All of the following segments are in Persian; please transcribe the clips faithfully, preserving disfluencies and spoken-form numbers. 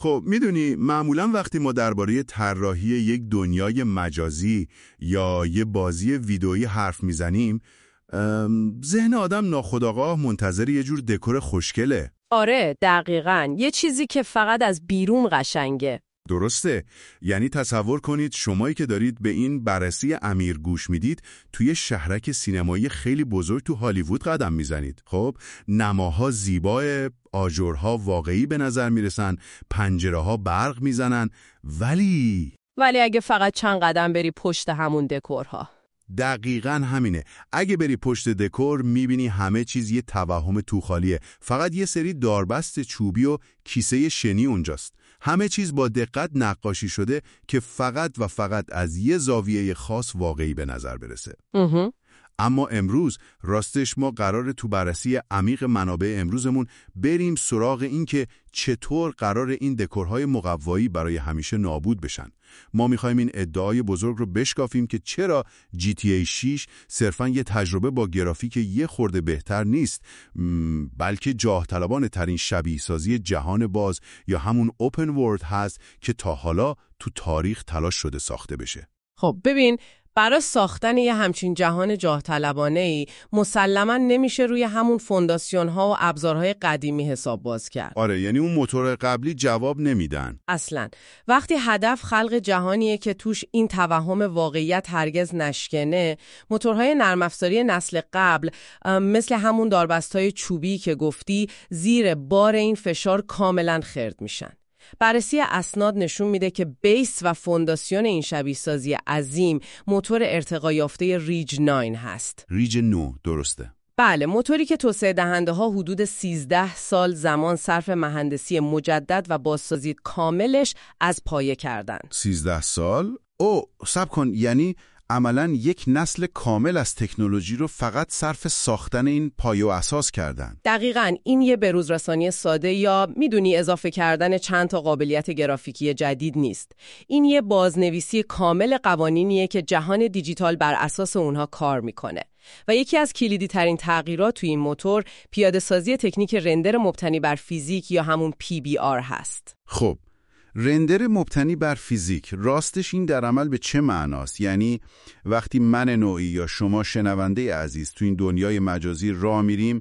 خب میدونی معمولا وقتی ما درباره طراحی یک دنیای مجازی یا یه بازی ویدئویی حرف میزنیم، ذهن آدم ناخودآگاه منتظر یه جور دکور خوشگله. آره دقیقاً، یه چیزی که فقط از بیرون قشنگه. درسته. یعنی تصور کنید شمایی که دارید به این بررسی امیر گوش میدید توی شهرک سینمایی خیلی بزرگ تو هالیوود قدم میزنید. خب نماها زیباه، آجرها واقعی به نظر میرسن، پنجره‌ها برق میزنن، ولی ولی اگه فقط چند قدم بری پشت همون دکورها. دقیقاً همینه. اگه بری پشت دکور میبینی همه چیز یه توهم توخالیه. فقط یه سری داربست چوبی و کیسه شنی اونجاست. همه چیز با دقت نقاشی شده که فقط و فقط از یه زاویه خاص واقعی به نظر برسه. اه. اما امروز راستش ما قراره تو بررسی عمیق منابع امروزمون بریم سراغ این که چطور قرار این دکورهای مقوایی برای همیشه نابود بشن. ما میخوایم این ادعای بزرگ رو بشکافیم که چرا جی تی ای شش صرفاً یه تجربه با گرافیک یه خورده بهتر نیست، بلکه جاه طلبانه ترین شبیه سازی جهان باز یا همون اوپن ورلد هست که تا حالا تو تاریخ تلاش شده ساخته بشه. خب ببین، برای ساختن یه همچین جهان جاه طلبانه‌ای مسلماً نمیشه روی همون فونداسیون‌ها و ابزارهای قدیمی حساب باز کرد. آره، یعنی اون موتور قبلی جواب نمیدن. اصلاً وقتی هدف خلق جهانیه که توش این توهم واقعیت هرگز نشکنه، موتورهای نرم افزاری نسل قبل مثل همون داربست‌های چوبی که گفتی زیر بار این فشار کاملاً خرد میشن. بررسی اسناد نشون میده که بیس و فونداسیون این شبیه سازی عظیم موتور ارتقا یافته ریج نه هست. ریج نه، درسته. بله، موتوری که توسعه دهنده ها حدود سیزده سال زمان صرف مهندسی مجدد و بازسازی کاملش از پایه کردن. سیزده سال؟ او صبر کن، یعنی عملاً یک نسل کامل از تکنولوژی رو فقط صرف ساختن این پایه و اساس کردن. دقیقاً، این یه بروزرسانی ساده یا میدونی اضافه کردن چند تا قابلیت گرافیکی جدید نیست. این یه بازنویسی کامل قوانینیه که جهان دیجیتال بر اساس اونها کار میکنه. و یکی از کلیدی ترین تغییرات توی این موتور پیاده سازی تکنیک رندر مبتنی بر فیزیک یا همون پی بی آر هست. خب رندر مبتنی بر فیزیک راستش این در عمل به چه معناست؟ یعنی وقتی من نوعی یا شما شنونده عزیز تو این دنیای مجازی راه میریم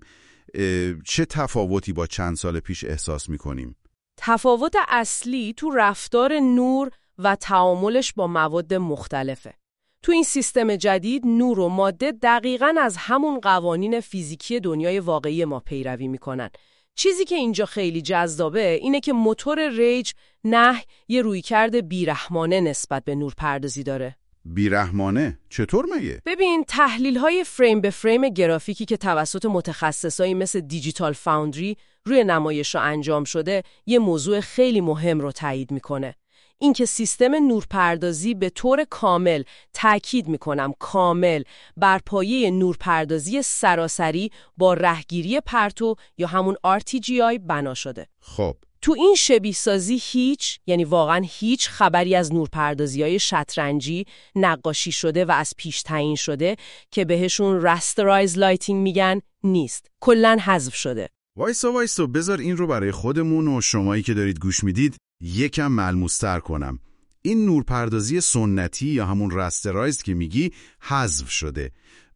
چه تفاوتی با چند سال پیش احساس میکنیم؟ تفاوت اصلی تو رفتار نور و تعاملش با مواد مختلفه. تو این سیستم جدید نور و ماده دقیقاً از همون قوانین فیزیکی دنیای واقعی ما پیروی میکنن. چیزی که اینجا خیلی جذابه اینه که موتور ریج نه یه رویکرد بیرحمانه نسبت به نورپردازی داره. بیرحمانه؟ چطور مگه؟ ببین، تحلیل‌های فریم به فریم گرافیکی که توسط متخصصایی مثل دیجیتال فاوندری روی نمایش‌ها انجام شده یه موضوع خیلی مهم رو تایید میکنه. اینکه سیستم نورپردازی به طور کامل، تأکید میکنم کامل، بر پایه نورپردازی سراسری با رهگیری پرتو یا همون آر تی جی آی بنا شده. خب تو این شبیه سازی هیچ، یعنی واقعا هیچ خبری از نورپردازی‌های شطرنجی نقاشی شده و از پیش تعیین شده که بهشون راسترایز لایتینگ میگن نیست. کلاً حذف شده. وایسا وایسا بذار این رو برای خودمون و شمایی که دارید گوش میدید یکم ملموس‌تر کنم. این نورپردازی سنتی یا همون راسترایز که میگی حذف شده.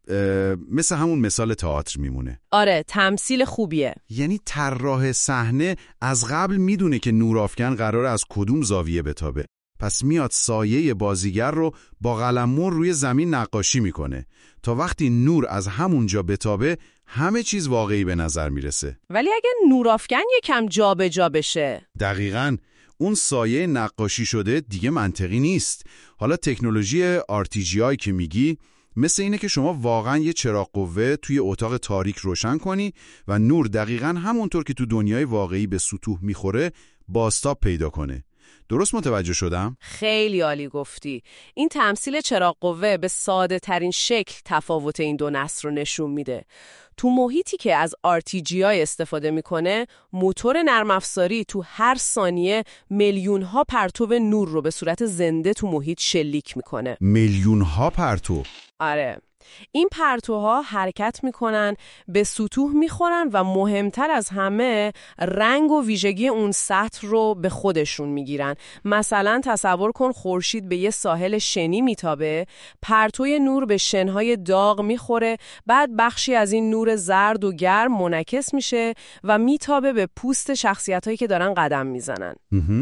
مثل همون مثال تئاتر میمونه. آره، تمثیل خوبیه. یعنی طراح صحنه از قبل میدونه که نورافکن قراره از کدوم زاویه بتابه. پس میاد سایه بازیگر رو با قلممو روی زمین نقاشی میکنه تا وقتی نور از همونجا بتابه همه چیز واقعی به نظر میرسه. ولی اگه نورافکن یکم جا به جا بشه، دقیقاً اون سایه نقاشی شده دیگه منطقی نیست. حالا تکنولوژی آر تی جی آی که میگی مثل اینه که شما واقعاً یه چراغ قوه توی اتاق تاریک روشن کنی و نور دقیقاً همونطور که تو دنیای واقعی به سطوح میخوره بازتاب پیدا کنه. درست متوجه شدم؟ خیلی عالی گفتی. این تمثیل چراغ قوه به ساده ترین شکل تفاوت این دو نسل رو نشون میده. تو محیطی که از آر تی جی آی استفاده میکنه، موتور نرم افزاری تو هر ثانیه میلیون ها پرتو نور رو به صورت زنده تو محیط شلیک میکنه. میلیون ها پرتو؟ آره. این پرتوها حرکت میکنن، به سطوح میخورن و مهمتر از همه رنگ و ویژگی اون سطح رو به خودشون میگیرن. مثلا تصور کن خورشید به یه ساحل شنی میتابه، پرتوی نور به شنهای داغ میخوره، بعد بخشی از این نور زرد و گرم منعکس میشه و میتابه به پوست شخصیتایی که دارن قدم میزنن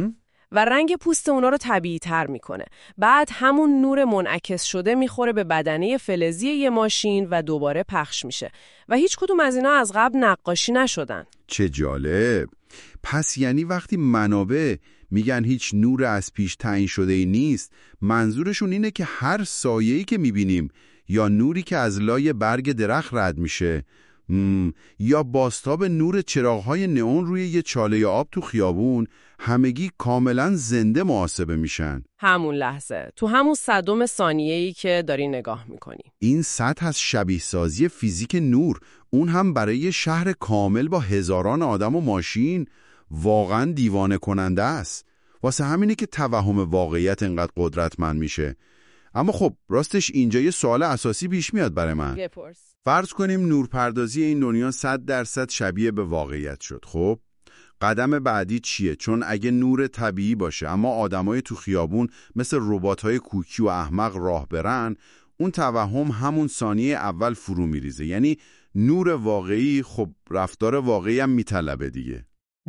و رنگ پوست اونا رو طبیعی تر میکنه. بعد همون نور منعکس شده میخوره به بدنه فلزی یه ماشین و دوباره پخش میشه و هیچ کدوم از اینا از قبل نقاشی نشدن. چه جالب! پس یعنی وقتی منابع میگن هیچ نور از پیش تعیین شده ای نیست، منظورشون اینه که هر سایه‌ای که میبینیم یا نوری که از لای برگ درخت رد میشه مم. یا بازتاب نور چراغ‌های نئون روی یه چاله آب تو خیابون، همگی کاملا زنده محاسبه میشن. همون لحظه، تو همون صدم ثانیه‌ای که داری نگاه میکنی. این سطح از شبیه سازی فیزیک نور، اون هم برای شهر کامل با هزاران آدم و ماشین، واقعا دیوانه کننده است. واسه همینه که توهم واقعیت انقدر قدرتمند میشه. اما خب راستش اینجا یه سوال اساسی پیش میاد برای من. بپرس. فرض کنیم نورپردازی این دنیا صد درصد شبیه به واقعیت شد. خب قدم بعدی چیه؟ چون اگه نور طبیعی باشه اما آدمای تو خیابون مثل ربات‌های کوکی و احمق راه برن، اون توهم همون ثانیه اول فرو میریزه. یعنی نور واقعی خب رفتار واقعی هم میطلبه دیگه.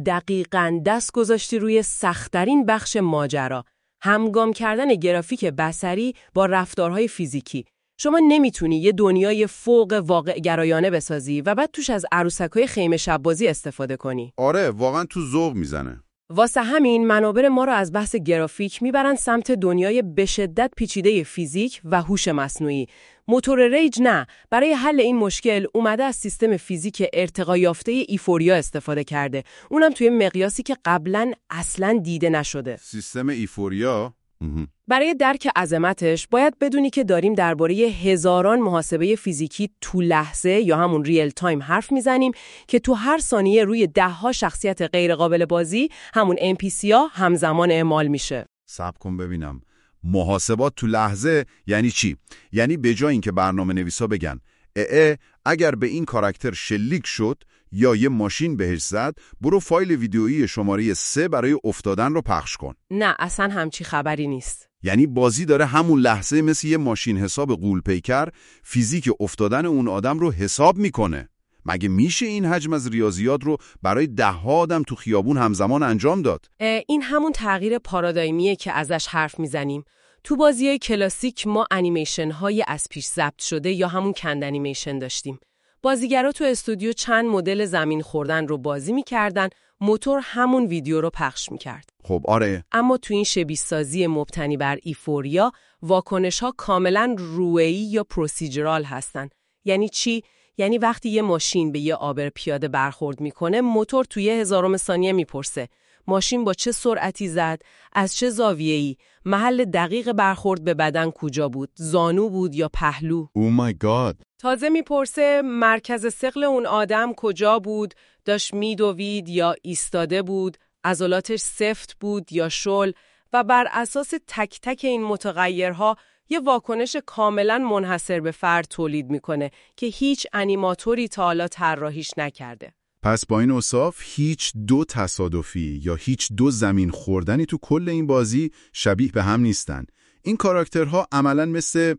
دقیقاً دست گذاشتی روی سخت‌ترین بخش ماجرا، همگام کردن گرافیک بصری با رفتارهای فیزیکی. شما نمیتونی یه دنیای فوق واقع گرایانه بسازی و بعد توش از عروسک‌های خیمه شب‌بازی استفاده کنی. آره واقعا تو ذوق میزنه. واسه همین منابر ما رو از بحث گرافیک میبرن سمت دنیای به شدت پیچیده فیزیک و هوش مصنوعی. موتور ریج نه، برای حل این مشکل اومده از سیستم فیزیک ارتقا یافته ایفوریا استفاده کرده. اونم توی مقیاسی که قبلاً اصلاً دیده نشده. سیستم ایفوریا؟ برای درک عظمتش باید بدونی که داریم درباره هزاران محاسبه فیزیکی تو لحظه یا همون ریل تایم حرف میزنیم که تو هر ثانیه روی ده ها شخصیت غیر قابل بازی، همون ام پی سی ها، همزمان اعمال میشه. صبر کن ببینم. محاسبات تو لحظه یعنی چی؟ یعنی به جای اینکه برنامه نویسا بگن اه اه اگر به این کاراکتر شلیک شد یا یه ماشین بهش زد، برو فایل ویدیویی شماره سه برای افتادن رو پخش کن. نه اصلا همچی خبری نیست. یعنی بازی داره همون لحظه مثل یه ماشین حساب غول پیکر فیزیک افتادن اون آدم رو حساب میکنه. مگه میشه این حجم از ریاضیات رو برای ده ها آدم تو خیابون همزمان انجام داد؟ این همون تغییر پارادایمیه که ازش حرف میزنیم. تو بازی‌های کلاسیک ما انیمیشن های از پیش ضبط شده یا همون کند انیمیشن داشتیم. بازیگرا تو استودیو چند مدل زمین خوردن رو بازی می‌کردن، موتور همون ویدیو رو پخش می‌کرد. خب آره. اما تو این شبیه سازی مبتنی بر ایفوریا، واکنش‌ها کاملاً رویی یا پروسیجرال هستن. یعنی چی؟ یعنی وقتی یه ماشین به یه عابر پیاده برخورد می‌کنه، موتور توی یه هزارم ثانیه می‌پرسه ماشین با چه سرعتی زد، از چه زاویه‌ای، محل دقیق برخورد به بدن کجا بود، زانو بود یا پهلو. او مای گاد. تازه میپرسه مرکز ثقل اون آدم کجا بود، داشت میدوید یا ایستاده بود، عضلاتش سفت بود یا شل، و بر اساس تک تک این متغیرها یه واکنش کاملا منحصر به فرد تولید میکنه که هیچ انیماتوری تا حالا طراحیش نکرده. پس با این اوصاف هیچ دو تصادفی یا هیچ دو زمین خوردنی تو کل این بازی شبیه به هم نیستن. این کاراکترها عملاً مثل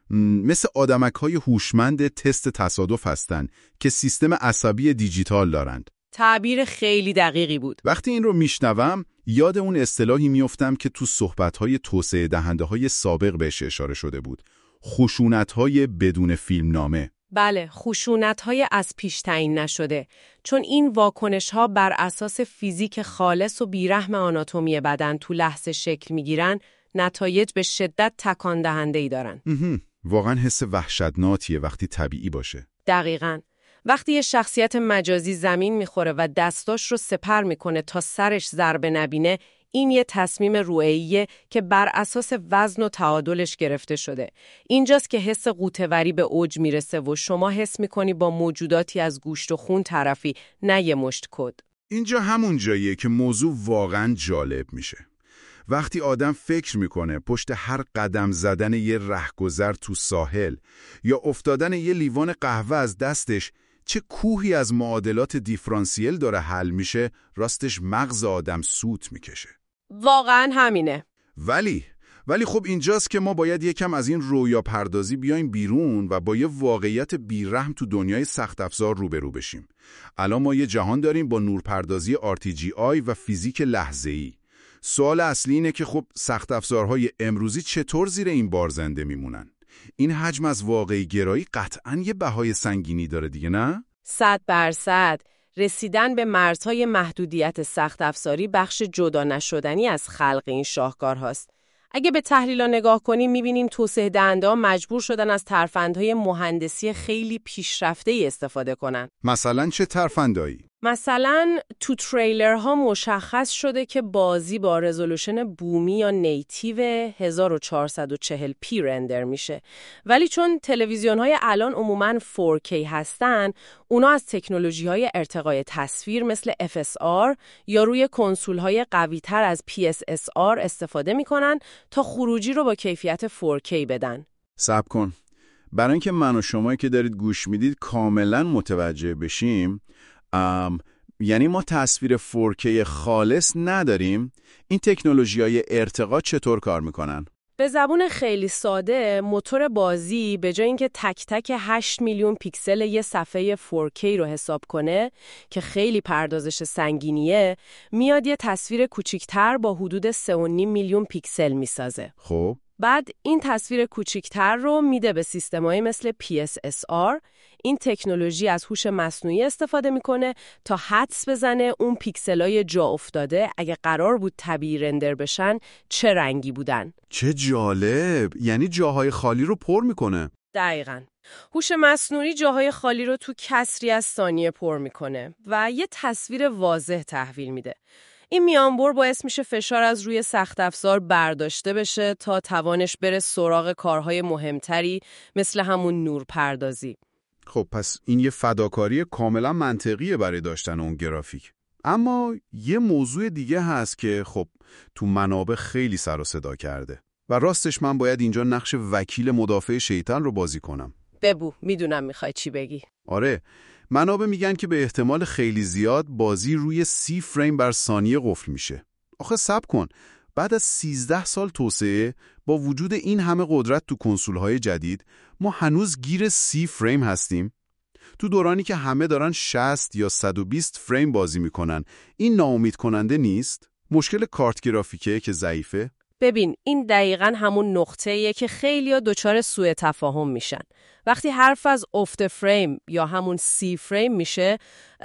مثل آدمک‌های هوشمند تست تصادف هستن که سیستم عصبی دیجیتال دارند. تعبیر خیلی دقیقی بود. وقتی این رو میشنوم یاد اون اصطلاحی میافتم که تو صحبت‌های توسعه دهنده‌های سابق بهش اشاره شده بود. خشونت‌های بدون فیلمنامه. بله، خشونت‌های از پیش تعیین نشده، چون این واکنش‌ها بر اساس فیزیک خالص و بیرحم آناتومی بدن تو لحظه شکل می‌گیرن، نتایج به شدت تکان دهنده‌ای دارن. واقعا حس وحشتناکیه وقتی طبیعی باشه. دقیقاً. وقتی یه شخصیت مجازی زمین میخوره و دستاش رو سپر میکنه تا سرش ضربه نبینه، این یه تصمیم روییه که بر اساس وزن و تعادلش گرفته شده. اینجاست که حس قوطه‌وری به اوج میرسه و شما حس میکنی با موجوداتی از گوشت و خون طرفی، نه یه مشت کد. اینجا همون جاییه که موضوع واقعا جالب میشه. وقتی آدم فکر میکنه پشت هر قدم زدن یه رهگذر تو ساحل یا افتادن یه لیوان قهوه از دستش چه کوهی از معادلات دیفرانسیل داره حل میشه، راستش مغز آدم سوت میکشه. واقعا همینه. ولی ولی خب اینجاست که ما باید یکم از این رویا پردازی بیایم بیرون و با یه واقعیت بیرحم تو دنیای سخت افزار روبرو بشیم. الان ما یه جهان داریم با نورپردازی آر تی جی آی و فیزیک لحظه‌ای. سوال اصلی اینه که خب سخت افزارهای امروزی چطور زیر این بار زنده میمونن؟ این حجم از واقعی گرایی قطعاً یه بهای سنگینی داره دیگه، نه؟ صد درصد. رسیدن به مرزهای محدودیت سخت افزاری بخش جدا نشدنی از خلق این شاهکار هاست. اگه به تحلیل‌ها نگاه کنیم می‌بینیم توسعه دهنده‌ها مجبور شدن از ترفندهای مهندسی خیلی پیشرفته‌ای استفاده کنن. مثلا چه ترفندایی؟ مثلا تو تریلرها مشخص شده که بازی با رزولوشن بومی یا نیتیو هزار و چهارصد و چهل پی رندر میشه، ولی چون تلویزیون‌های الان عموماً فور کی هستن، اونا از تکنولوژی‌های ارتقای تصویر مثل اف اس آر یا روی کنسول‌های قوی‌تر از پی اس اس آر استفاده میکنن تا خروجی رو با کیفیت فور کی بدن. صبر کن. برای اینکه من و شما که دارید گوش میدید کاملاً متوجه بشیم، ام، یعنی ما تصویر فور کی خالص نداریم. این تکنولوژی‌های ارتقا چطور کار میکنن؟ به زبون خیلی ساده، موتور بازی به جای اینکه تک تک هشت میلیون پیکسل یه صفحه فور کی رو حساب کنه که خیلی پردازش سنگینیه، میاد یه تصویر کوچیک‌تر با حدود سه و نیم میلیون پیکسل میسازه. خب بعد این تصویر کوچیک‌تر رو میده به سیستم‌های مثل پی اس اس آر. این تکنولوژی از هوش مصنوعی استفاده میکنه تا حدس بزنه اون پیکسلای جا افتاده اگه قرار بود طبیعی رندر بشن چه رنگی بودن. چه جالب! یعنی جاهای خالی رو پر میکنه. دقیقاً. هوش مصنوعی جاهای خالی رو تو کسری از ثانیه پر میکنه و یه تصویر واضح تحویل میده. این میانبر باعث میشه فشار از روی سخت افزار برداشته بشه تا توانش بره سراغ کارهای مهمتری مثل همون نورپردازی. خب پس این یه فداکاری کاملا منطقیه برای داشتن اون گرافیک. اما یه موضوع دیگه هست که خب تو منابع خیلی سر و صدا کرده و راستش من باید اینجا نقش وکیل مدافع شیطان رو بازی کنم. ببو، میدونم میخوای چی بگی. آره، منابع میگن که به احتمال خیلی زیاد بازی روی سی فریم بر ثانیه قفل میشه. آخه صبر کن، بعد از سیزده سال توسعه با وجود این همه قدرت تو کنسول‌های جدید ما هنوز گیر سی فریم هستیم؟ تو دورانی که همه دارن شصت یا صد و بیست فریم بازی میکنن، این ناامید کننده نیست؟ مشکل کارت گرافیکه که ضعیفه؟ ببین، این دقیقاً همون نقطه‌ایه که خیلی‌ها دچار سوء تفاهم میشن. وقتی حرف از افت فریم یا همون سی فریم میشه،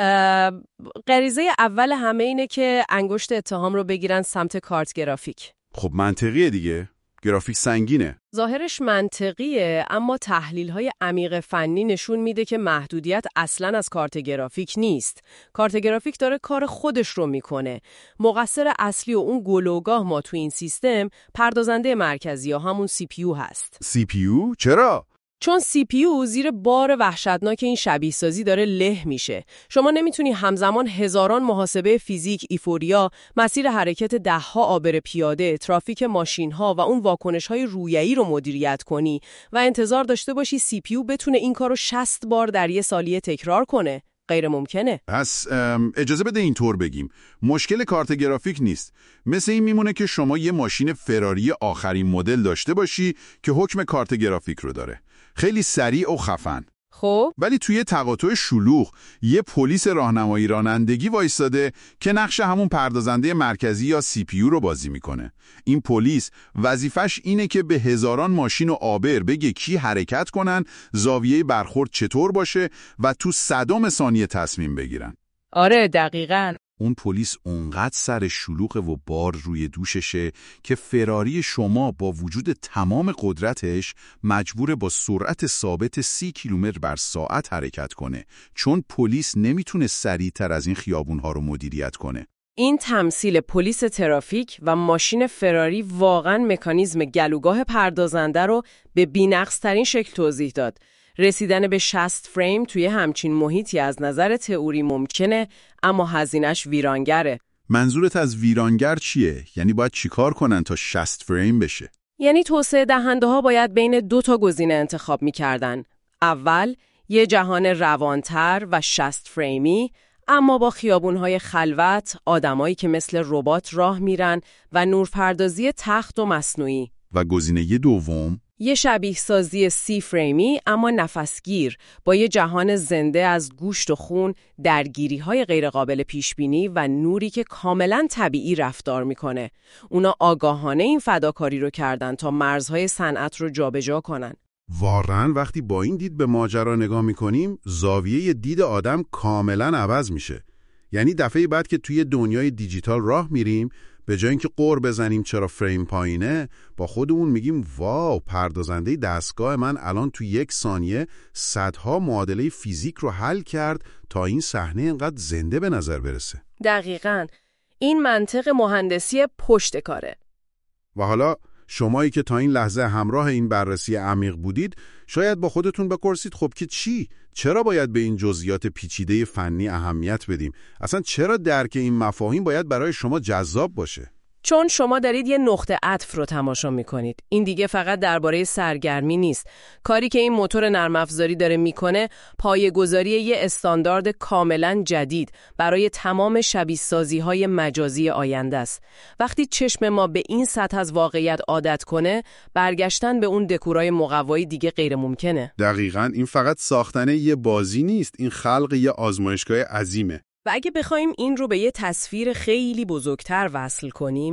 غریزه اول همه اینه که انگشت اتهام رو بگیرن سمت کارت گرافیک. خب منطقیه دیگه. گرافیک سنگینه. ظاهرش منطقیه، اما تحلیل‌های عمیق فنی نشون میده که محدودیت اصلاً از کارت گرافیک نیست. کارت گرافیک داره کار خودش رو میکنه. مقصر اصلی و اون گلوگاه ما تو این سیستم پردازنده مرکزی یا همون سی پی یو هست. سی پی یو؟ چرا؟ چون سی پی یو زیر بار وحشتناک این شبیه سازی داره له میشه. شما نمیتونی همزمان هزاران محاسبه فیزیک، ایفوریا، مسیر حرکت دهها آبر پیاده، ترافیک ماشین‌ها و اون واکنش‌های رویه‌ای رو مدیریت کنی و انتظار داشته باشی سی پی یو بتونه این کارو شصت بار در یه ثانیه تکرار کنه. غیر ممکنه. پس اجازه بده اینطور بگیم، مشکل کارت گرافیک نیست. مثل این میمونه که شما یه ماشین فراری آخرین مدل داشته باشی که حکم کارت گرافیک رو داره. خیلی سریع و خفن. خب ولی توی تقاطع شلوغ یه پلیس راهنمایی رانندگی وایستاده که نقش همون پردازنده مرکزی یا سی پی یو رو بازی میکنه. این پلیس وظیفش اینه که به هزاران ماشین و آبر بگه کی حرکت کنن، زاویه برخورد چطور باشه و تو صدام ثانیه تصمیم بگیرن. آره دقیقاً. اون پلیس اونقدر سر شلوغه و بار روی دوششه که فراری شما با وجود تمام قدرتش مجبور با سرعت ثابت سی کیلومتر بر ساعت حرکت کنه، چون پلیس نمیتونه سریعتر از این خیابونها رو مدیریت کنه. این تمثیل پلیس ترافیک و ماشین فراری واقعاً مکانیزم گلوگاه پردازنده رو به بی‌نقص‌ترین شکل توضیح داد. رسیدن به شصت فریم توی همچین محیطی از نظر تئوری ممکنه، اما هزینه‌اش ویرانگره. منظورت از ویرانگر چیه؟ یعنی باید چیکار کنن تا شصت فریم بشه؟ یعنی توسعه دهنده ها باید بین دو تا گزینه انتخاب می‌کردن. اول، یه جهان روانتر و شصت فریمی، اما با خیابون‌های خلوت، آدمایی که مثل ربات راه میرن و نورپردازی تخت و مصنوعی. و گزینه دوم، یه شبیه سازی سی فریمی اما نفسگیر با یه جهان زنده از گوشت و خون، درگیری‌های غیرقابل پیشبینی و نوری که کاملاً طبیعی رفتار میکنه. اونا آگاهانه این فداکاری رو کردن تا مرزهای صنعت رو جابجا کنن. واقعاً وقتی با این دید به ماجرا نگاه میکنیم، زاویه دید آدم کاملاً عوض میشه. یعنی دفعه بعد که توی دنیای دیجیتال راه میریم، به جای اینکه قور بزنیم چرا فریم پایینه، با خودمون میگیم واو، پردازنده دستگاه من الان تو یک ثانیه صدها معادله فیزیک رو حل کرد تا این صحنه اینقدر زنده به نظر برسه. دقیقاً. این منطق مهندسی پشت کاره. و حالا شمایی که تا این لحظه همراه این بررسی عمیق بودید، شاید با خودتون بپرسید خب که چی؟ چرا باید به این جزئیات پیچیده فنی اهمیت بدیم؟ اصلا چرا درک این مفاهیم باید برای شما جذاب باشه؟ چون شما دارید یه نقطه عطف رو تماشا میکنید. این دیگه فقط درباره سرگرمی نیست. کاری که این موتور نرم افزاری داره میکنه، پایه‌گذاری یه استاندارد کاملا جدید برای تمام شبیه سازی‌های مجازی آینده است. وقتی چشم ما به این سطح از واقعیت عادت کنه، برگشتن به اون دکورای مقوایی دیگه غیر ممکنه. دقیقاً این فقط ساختن یه بازی نیست، این خلق یه آزمایشگاه عظیمه. و اگه بخوایم این رو به یه تصویر خیلی بزرگتر وصل کنیم،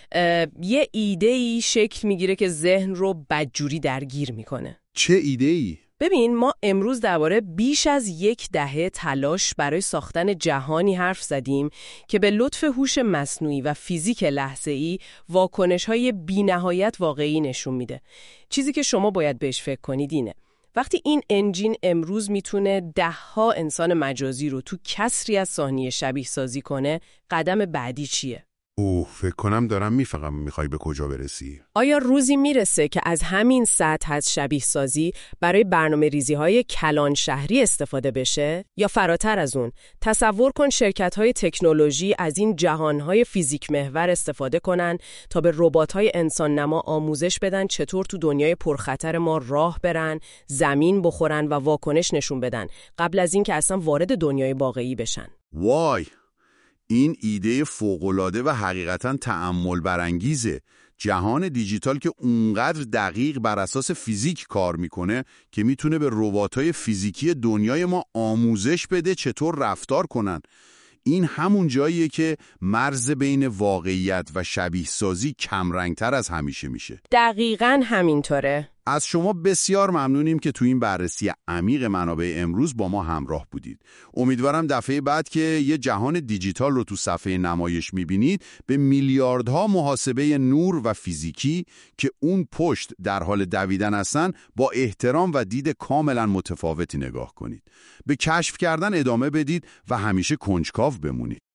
یه ایده‌ای شکل میگیره که ذهن رو بدجوری درگیر میکنه. چه ایده‌ای؟ ببین، ما امروز درباره بیش از یک دهه تلاش برای ساختن جهانی حرف زدیم که به لطف هوش مصنوعی و فیزیک لحظه‌ای واکنش‌های بی‌نهایت واقعی نشون میده. چیزی که شما باید بهش فکر کنید اینه: وقتی این انجین امروز میتونه ده ها انسان مجازی رو تو کسری از ثانیه شبیه سازی کنه، قدم بعدی چیه؟ اوه، فکر کنم دارم میفهمم میخوای به کجا برسی. آیا روزی میرسه که از همین سطح از شبیه سازی برای برنامه ریزی های کلان شهری استفاده بشه؟ یا فراتر از اون، تصور کن شرکت های تکنولوژی از این جهان های فیزیک محور استفاده کنن تا به ربات های انسان نما آموزش بدن چطور تو دنیای پرخطر ما راه برن، زمین بخورن و واکنش نشون بدن قبل از این که اصلا وارد دنیای واقعی بشن. وای، این ایده فوق‌العاده و حقیقتاً تأمل برانگیزه. جهان دیجیتال که اونقدر دقیق بر اساس فیزیک کار میکنه که میتونه به ربات‌های فیزیکی دنیای ما آموزش بده چطور رفتار کنن. این همون جاییه که مرز بین واقعیت و شبیه سازی کمرنگتر از همیشه میشه. دقیقاً همینطوره. از شما بسیار ممنونیم که تو این بررسی عمیق منابع امروز با ما همراه بودید. امیدوارم دفعه بعد که یه جهان دیجیتال رو تو صفحه نمایش میبینید به میلیاردها محاسبه نور و فیزیکی که اون پشت در حال دویدن هستن با احترام و دید کاملا متفاوتی نگاه کنید. به کشف کردن ادامه بدید و همیشه کنجکاو بمونید.